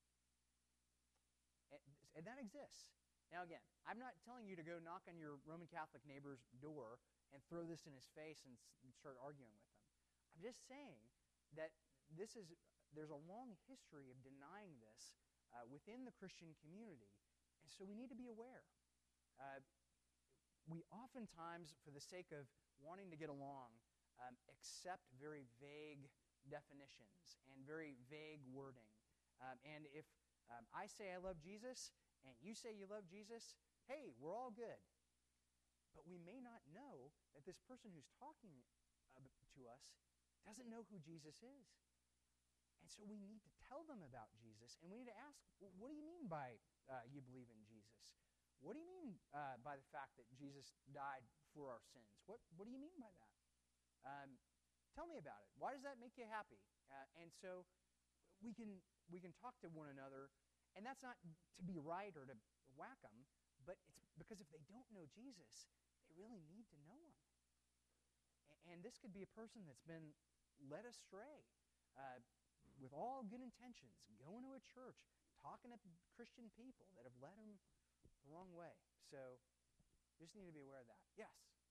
And, and that exists. Now, again, I'm not telling you to go knock on your Roman Catholic neighbor's door and throw this in his face and start arguing with him. I'm just saying that this is, there's a long history of denying this uh, within the Christian community, and so we need to be aware. Uh, we oftentimes, for the sake of wanting to get along, um, accept very vague definitions and very vague wording. Um, and if um, I say I love Jesus, and you say you love Jesus, hey, we're all good. But we may not know that this person who's talking uh, to us doesn't know who Jesus is. And so we need to tell them about Jesus, and we need to ask, what do you mean by uh, you believe in Jesus? What do you mean uh, by the fact that Jesus died for our sins? What, what do you mean by that? Um, tell me about it. Why does that make you happy? Uh, and so we can we can talk to one another, and that's not to be right or to whack them, but it's because if they don't know Jesus, they really need to know him. And this could be a person that's been led astray uh, with all good intentions, going to a church, talking to Christian people that have led them the wrong way. So you just need to be aware of that. Yes?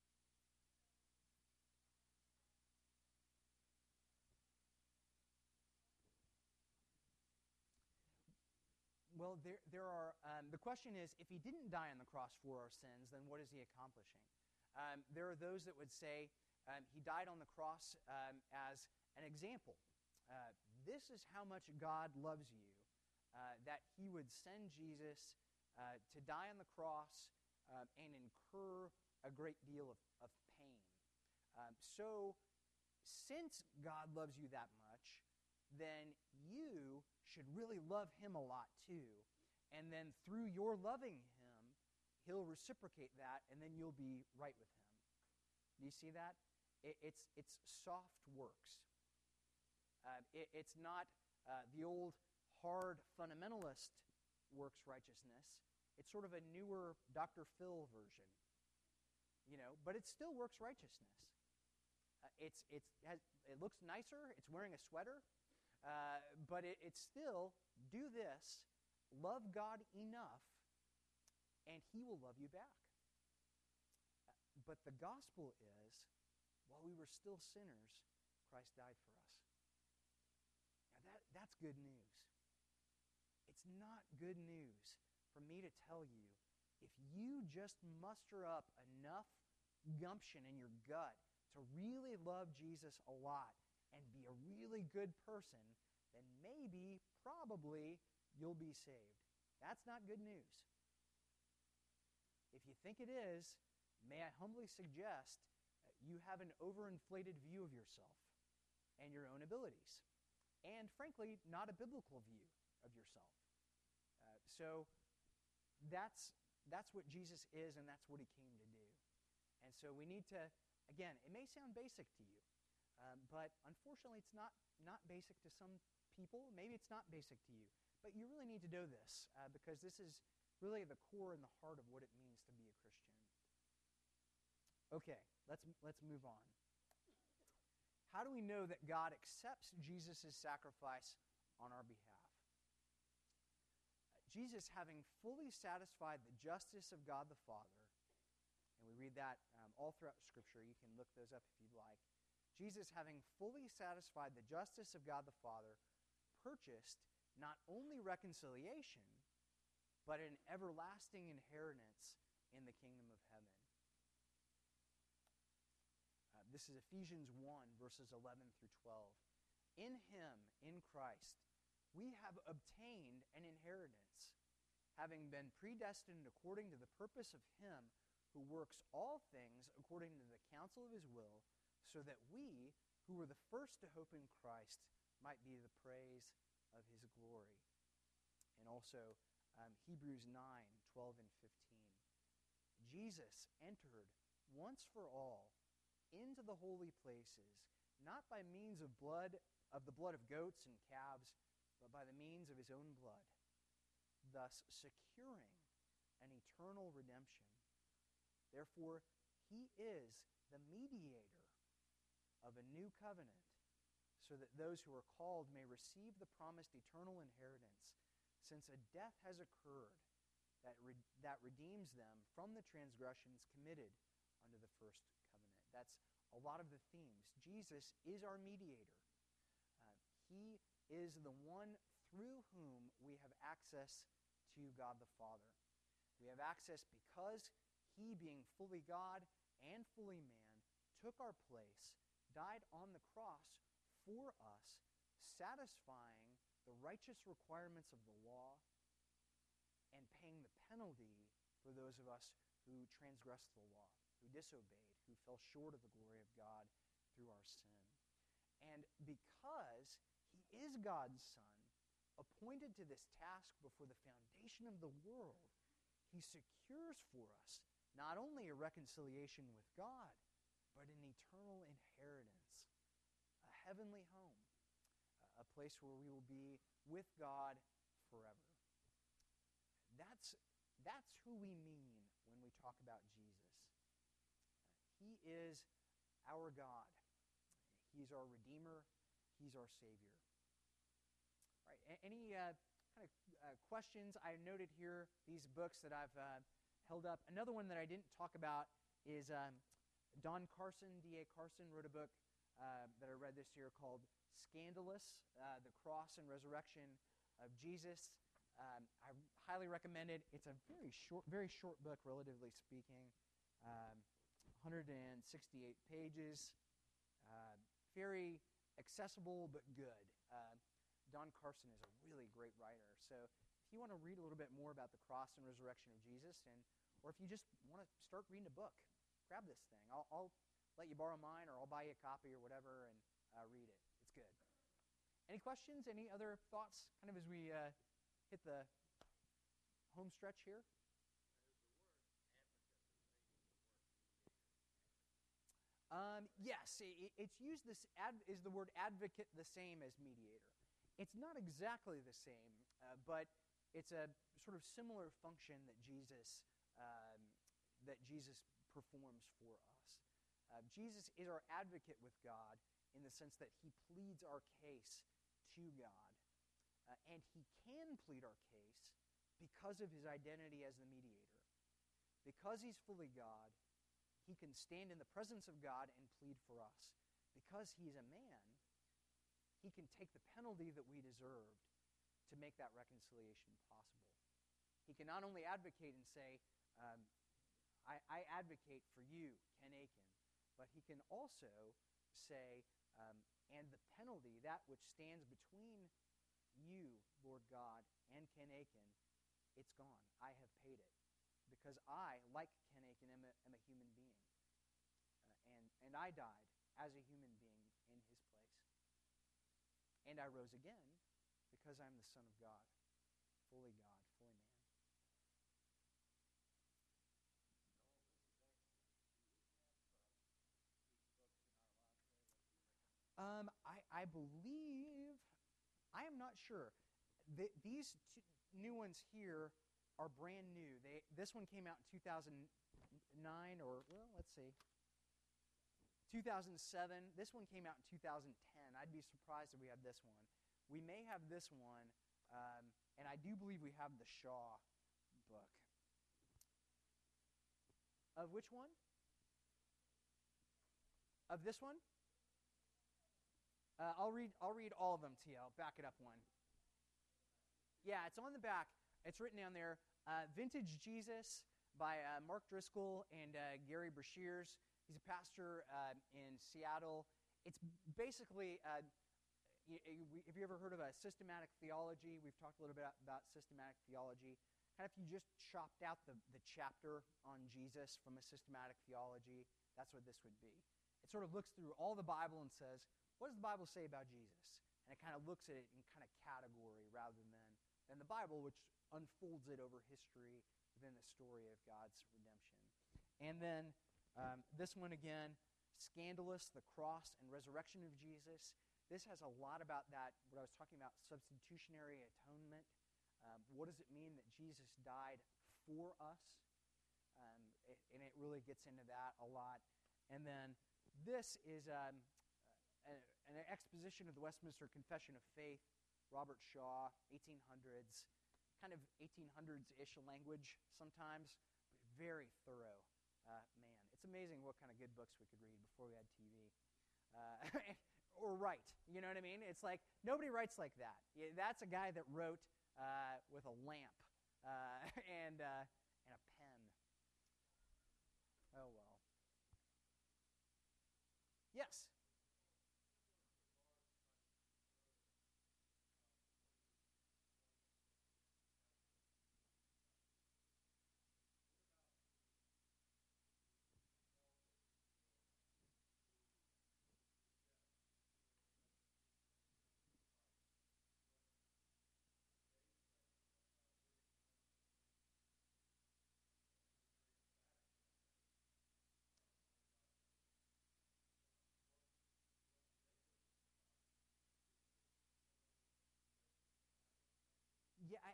Well, there, there are, um, the question is, if he didn't die on the cross for our sins, then what is he accomplishing? Um, there are those that would say um, he died on the cross um, as an example. Uh, this is how much God loves you, uh, that he would send Jesus uh, to die on the cross uh, and incur a great deal of, of pain. Um, so, since God loves you that much, then you should really love him a lot too. And then through your loving him, he'll reciprocate that, and then you'll be right with him. Do you see that? It, it's, it's soft works. Uh, it, it's not uh, the old hard fundamentalist works righteousness. It's sort of a newer Doctor Phil version. You know, but it still works righteousness. Uh, it's, it's, has, it looks nicer. It's wearing a sweater. Uh, but it, it's still, do this, love God enough, and he will love you back. Uh, but the gospel is, while we were still sinners, Christ died for us. Now that, that's good news. It's not good news for me to tell you, if you just muster up enough gumption in your gut to really love Jesus a lot, and be a really good person, then maybe, probably, you'll be saved. That's not good news. If you think it is, may I humbly suggest that you have an overinflated view of yourself and your own abilities. And frankly, not a biblical view of yourself. Uh, so that's, that's what Jesus is, and that's what he came to do. And so we need to, again, it may sound basic to you, Um, but unfortunately, it's not, not basic to some people. Maybe it's not basic to you. But you really need to know this uh, because this is really the core and the heart of what it means to be a Christian. Okay, let's, let's move on. How do we know that God accepts Jesus' sacrifice on our behalf? Uh, Jesus, having fully satisfied the justice of God the Father, and we read that um, all throughout Scripture. You can look those up if you'd like. Jesus, having fully satisfied the justice of God the Father, purchased not only reconciliation, but an everlasting inheritance in the kingdom of heaven. Uh, this is Ephesians one, verses eleven through twelve. In him, in Christ, we have obtained an inheritance, having been predestined according to the purpose of him who works all things according to the counsel of his will, so that we, who were the first to hope in Christ, might be the praise of his glory. And also um, Hebrews nine, twelve and fifteen. Jesus entered once for all into the holy places, not by means of blood, of the blood of goats and calves, but by the means of his own blood, thus securing an eternal redemption. Therefore, he is the mediator of a new covenant, so that those who are called may receive the promised eternal inheritance, since a death has occurred that, re- that redeems them from the transgressions committed under the first covenant. That's a lot of the themes. Jesus is our mediator. Uh, he is the one through whom we have access to God the Father. We have access because he, being fully God and fully man, took our place, died on the cross for us, satisfying the righteous requirements of the law and paying the penalty for those of us who transgressed the law, who disobeyed, who fell short of the glory of God through our sin. And because he is God's Son, appointed to this task before the foundation of the world, he secures for us not only a reconciliation with God, but an eternal inheritance, a heavenly home, a place where we will be with God forever. That's, that's who we mean when we talk about Jesus. He is our God. He's our Redeemer. He's our Savior. All right, any uh, kind of uh, questions? I noted here these books that I've uh, held up. Another one that I didn't talk about is um, Don Carson, D A Carson, wrote a book uh, that I read this year called Scandalous, uh, The Cross and Resurrection of Jesus. Um, I highly recommend it. It's a very short, very short book, relatively speaking. Um, one hundred sixty-eight pages. Uh, very accessible but good. Uh, Don Carson is a really great writer. So if you want to read a little bit more about the cross and resurrection of Jesus, and or if you just want to start reading a book, grab this thing. I'll, I'll let you borrow mine, or I'll buy you a copy or whatever, and uh, read it. It's good. Any questions? Any other thoughts kind of as we uh, hit the home stretch here? Um, yes, it, it's used. This ad, is the word advocate the same as mediator? It's not exactly the same, uh, but it's a sort of similar function that Jesus um, that Jesus performs for us. Uh, Jesus is our advocate with God in the sense that he pleads our case to God, uh, and he can plead our case because of his identity as the mediator. Because he's fully God, he can stand in the presence of God and plead for us. Because he's a man, he can take the penalty that we deserved to make that reconciliation possible. He can not only advocate and say, um, I, I advocate for you, Ken Aiken, but he can also say, um, and the penalty, that which stands between you, Lord God, and Ken Aiken, it's gone. I have paid it. Because I, like Ken Aiken, am a, am a human being. Uh, and, and I died as a human being in his place. And I rose again because I'm the Son of God, fully God, fully man. Um, I, I believe, I am not sure. The, these two new ones here are brand new. They This one came out in two thousand nine, or, well, let's see, two thousand seven. This one came out in two thousand ten. I'd be surprised if we had this one. We may have this one, um, and I do believe we have the Shaw book. Of which one? Of this one? Uh, I'll read. I'll read all of them to you. I'll back it up one. Yeah, it's on the back. It's written down there. Uh, Vintage Jesus by uh, Mark Driscoll and uh, Gary Brashears. He's a pastor uh, in Seattle. It's basically, uh, you, you, have you ever heard of a systematic theology? We've talked a little bit about systematic theology. Kind of if you just chopped out the, the chapter on Jesus from a systematic theology, that's what this would be. It sort of looks through all the Bible and says, what does the Bible say about Jesus? And it kind of looks at it in kind of category rather than, than the Bible, which unfolds it over history within the story of God's redemption. And then um, this one again, Scandalous, the cross and resurrection of Jesus. This has a lot about that, what I was talking about, substitutionary atonement. Um, what does it mean that Jesus died for us? Um, it, and it really gets into that a lot. And then this is um, a, an exposition of the Westminster Confession of Faith, Robert Shaw, eighteen hundreds, kind of eighteen hundreds-ish language sometimes, but very thorough. Uh, man, it's amazing what kind of good books we could read before we had T V. Uh, or write, you know what I mean? It's like, nobody writes like that. Yeah, that's a guy that wrote uh, with a lamp uh, and, uh, and a pen. Oh, well. Yes?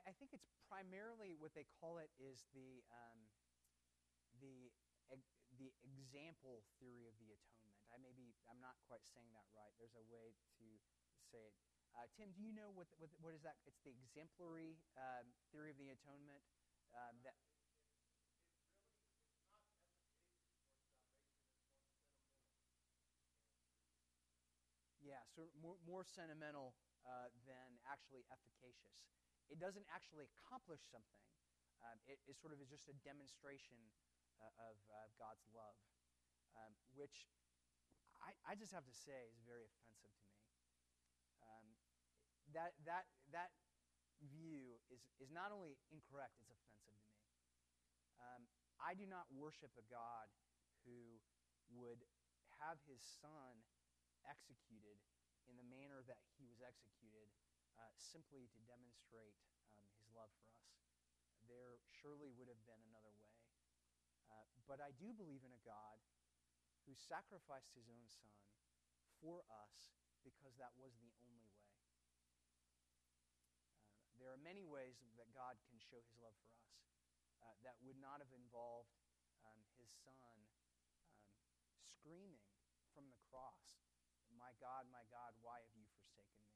I think it's primarily what they call it is the um, the the example theory of the atonement. I may be, I'm not quite saying that right. There's a way to say it. Uh, Tim, do you know what, what what is that? It's the exemplary um, theory of the atonement. Um, that. Yeah, so more, more sentimental uh, than actually efficacious. It doesn't actually accomplish something. Um, it, it sort of is just a demonstration uh, of uh, God's love, um, which I, I just have to say is very offensive to me. Um, that that that view is is not only incorrect; it's offensive to me. Um, I do not worship a God who would have His Son executed in the manner that He was executed, uh, simply to demonstrate um, His love for us. There surely would have been another way. Uh, but I do believe in a God who sacrificed His own Son for us because that was the only way. Uh, there are many ways that God can show His love for us uh, that would not have involved um, His Son um, screaming from the cross, "My God, my God, why have you forsaken me?"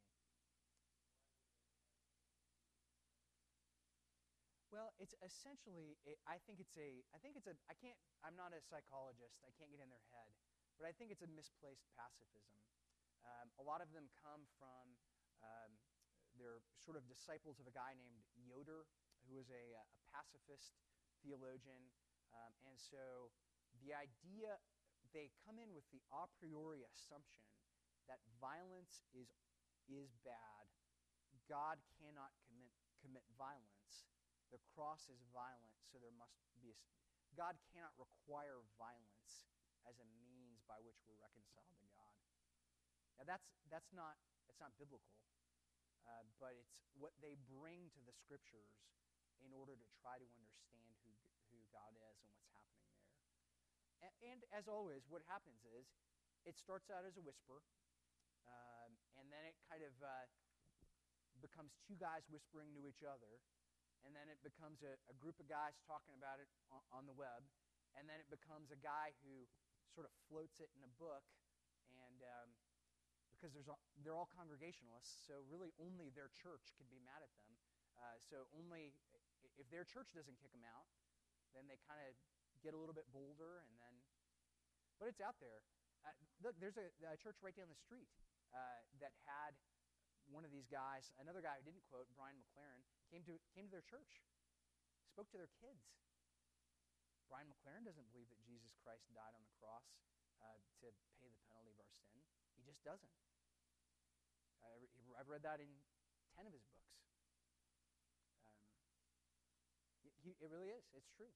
Well, it's essentially, I think it's a, I think it's a, I can't, I'm not a psychologist, I can't get in their head, but I think it's a misplaced pacifism. Um, a lot of them come from, um, they're sort of disciples of a guy named Yoder, who was a, a pacifist theologian, um, and so the idea, they come in with the a priori assumption that violence is, is bad. God cannot commit, commit violence. The cross is violent, so there must be a... God cannot require violence as a means by which we're reconciled to God. Now that's that's not that's not biblical, uh, but it's what they bring to the Scriptures in order to try to understand who who God is and what's happening there. And, and as always, what happens is it starts out as a whisper, um, and then it kind of uh, becomes two guys whispering to each other. And then it becomes a, a group of guys talking about it on, on the web. And then it becomes a guy who sort of floats it in a book. And um, because there's all, they're all Congregationalists, so really only their church can be mad at them. Uh, so only if their church doesn't kick them out, then they kind of get a little bit bolder. And then, but it's out there. Uh, look, there's a, a church right down the street uh, that had one of these guys, another guy who didn't quote, Brian McLaren, came to came to their church, spoke to their kids. Brian McLaren doesn't believe that Jesus Christ died on the cross uh, to pay the penalty of our sin. He just doesn't. Uh, I've read that in ten of his books. Um, he, it really is. It's true.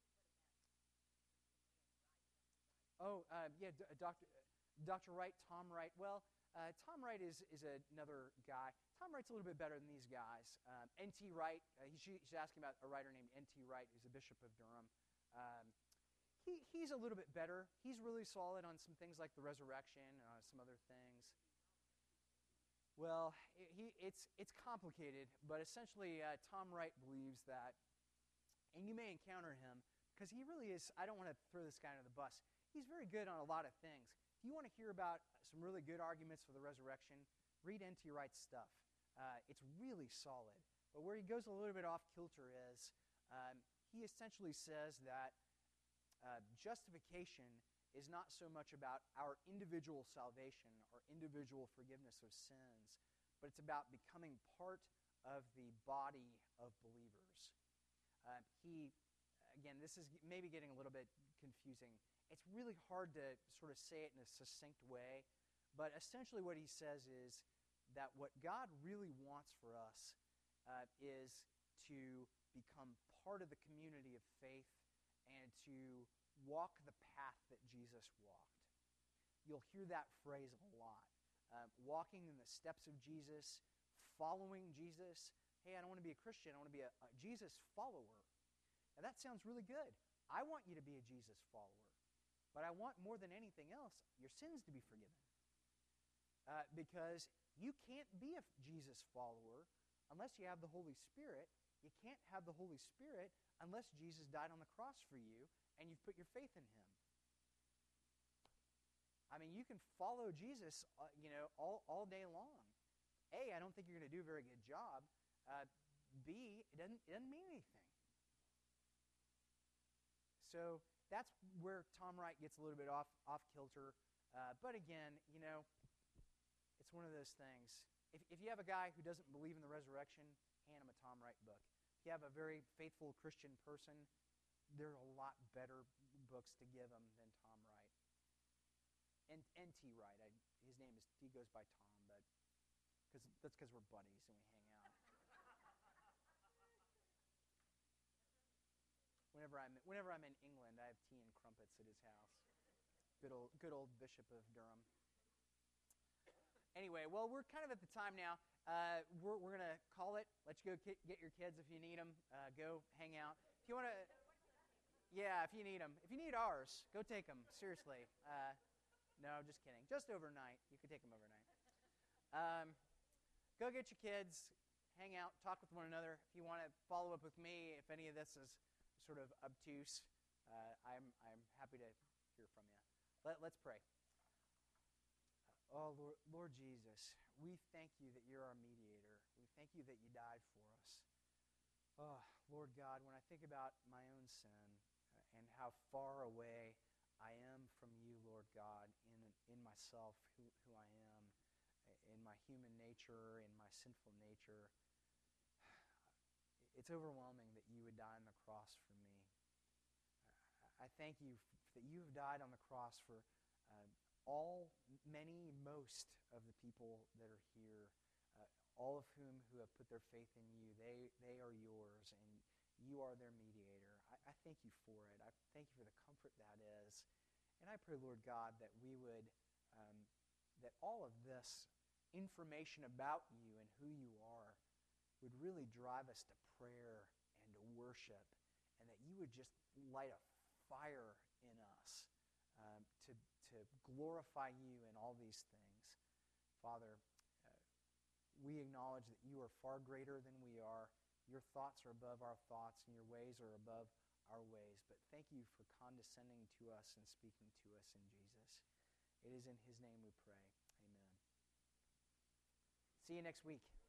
Oh, uh, yeah, D- Doctor Doctor Wright, Tom Wright. Well, uh, Tom Wright is is another guy. Tom Wright's a little bit better than these guys. Um, N T Wright, uh, he's, he's asking about a writer named N T Wright, who's a bishop of Durham. Um, he, he's a little bit better. He's really solid on some things like the resurrection and on some other things. Well, it, he, it's, it's complicated, but essentially uh, Tom Wright believes that, and you may encounter him, because he really is, I don't want to throw this guy under the bus, he's very good on a lot of things. If you want to hear about some really good arguments for the resurrection, read N T Wright's stuff. Uh, it's really solid. But where he goes a little bit off kilter is um, he essentially says that uh, justification is not so much about our individual salvation or individual forgiveness of sins, but it's about becoming part of the body of believers. Uh, he, again, this is maybe getting a little bit confusing. It's really hard to sort of say it in a succinct way, but essentially what he says is that what God really wants for us uh, is to become part of the community of faith and to walk the path that Jesus walked. You'll hear that phrase a lot. Uh, walking in the steps of Jesus, following Jesus. Hey, I don't want to be a Christian. I want to be a, a Jesus follower. Now that sounds really good. I want you to be a Jesus follower. But I want more than anything else your sins to be forgiven. Uh, because you can't be a Jesus follower unless you have the Holy Spirit, You can't have the Holy Spirit unless Jesus died on the cross for you and you've put your faith in him. I mean, you can follow Jesus, uh, you know, all, all day long. A, I don't think you're going to do a very good job. Uh, B, it doesn't, it doesn't mean anything. So that's where Tom Wright gets a little bit off, off kilter. Uh, but again, you know, it's one of those things. If, if you have a guy who doesn't believe in the resurrection, hand him a Tom Wright book. If you have a very faithful Christian person, there are a lot better books to give him than Tom Wright. And N T Wright. I, his name is, he goes by Tom, but cause, that's because we're buddies and we hang out. Whenever I'm whenever I'm in England, I have tea and crumpets at his house. Good old good old Bishop of Durham. Anyway, well, we're kind of at the time now. Uh, we're we're gonna call it. Let you go ki- get your kids if you need them. Uh, go hang out. If you want to, yeah, if you need them. If you need ours, go take them. Seriously. Uh, no, just kidding. Just overnight. You can take them overnight. Um, go get your kids. Hang out. Talk with one another. If you want to follow up with me, if any of this is sort of obtuse, uh, I'm I'm happy to hear from you. Let, let's pray. Oh, Lord, Lord Jesus, we thank you that you're our mediator. We thank you that you died for us. Oh, Lord God, when I think about my own sin uh, and how far away I am from you, Lord God, in in myself, who, who I am, in my human nature, in my sinful nature, it's overwhelming that you would die on the cross for me. I thank you that you have died on the cross for uh, all, many, most of the people that are here, uh, all of whom who have put their faith in you. They they are yours, and you are their mediator. I, I thank you for it. I thank you for the comfort that is. And I pray, Lord God, that we would, um, that all of this information about you and who you are would really drive us to prayer and to worship, and that you would just light a fire in us um, to, to glorify you in all these things. Father, uh, we acknowledge that you are far greater than we are. Your thoughts are above our thoughts, and your ways are above our ways. But thank you for condescending to us and speaking to us in Jesus. It is in his name we pray. Amen. See you next week.